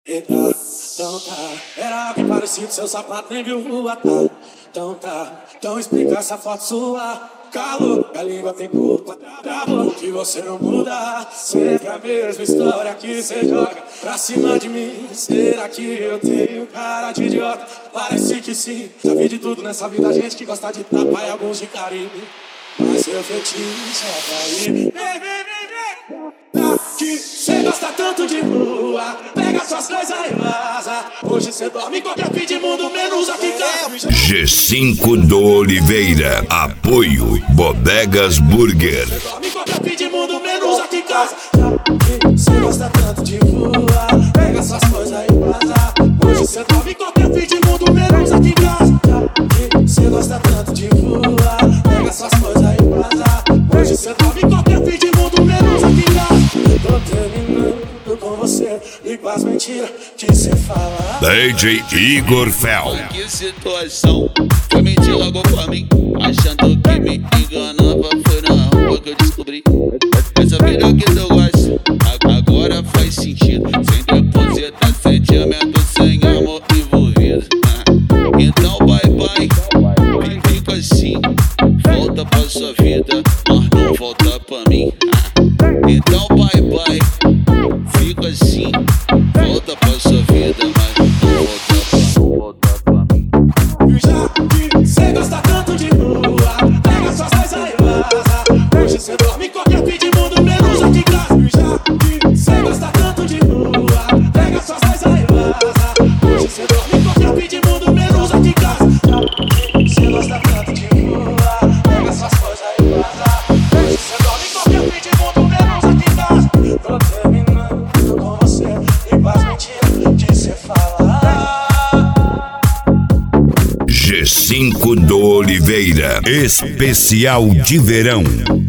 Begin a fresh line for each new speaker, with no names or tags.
Então tá, era alguém parecido, seu sapato nem viu rua, tá? Então tá, então explica essa foto sua. Calor, a língua tem culpa, travou que você não muda. Sempre a mesma história que você joga pra cima de mim. Será que eu tenho cara de idiota? Parece que sim, já vi de tudo nessa vida, gente que gosta de tapa e alguns de carinho. Mas seu fetiche é cair. Que cê gosta tanto de rua, pega suas coisas e vaza. Hoje cê dorme em qualquer fim de mundo, menos aqui em casa.
G5 do Oliveira, apoio Bodegas Burger.
Cê dorme em qualquer fim de mundo, menos aqui em casa. Que cê gosta tanto de rua, pega suas coisas e vaza. Hoje cê dorme em qualquer fim de mundo, menos aqui em casa. Que cê gosta tanto de rua, pega suas coisas e vaza. Hoje cê dorme em qualquer fim de mundo, menos aqui em casa. Tô terminando com você e com as mentiras que cê fala.
DJ Igor Fel.
Que situação, foi mentir logo pra mim, achando que me enganava. Foi na rua que eu descobri essa vida que tu gosta, agora faz sentido. Sem depositar sentimento, sem amor envolvido. Então bye bye, fica assim, volta pra sua vida, mas não volta pra mim. Então bye bye, fica assim, volta pra sua vida, mas não volta pra mim.
Já que cê gosta tanto de rua, pega suas coisas e vaza. Hoje cê dorme em qualquer fim de mundo, menos aqui em casa. Já que cê gosta tanto de rua, pega suas coisas e vaza. Hoje cê dorme em qualquer fim de mundo, menos aqui em casa. Já que cê gosta tanto de rua, pega suas coisas e vaza. Hoje cê dorme em qualquer fim de mundo, menos aqui em casa. Tô terminando com você e com as mentiras que cê fala.
G5 do Oliveira, especial de verão.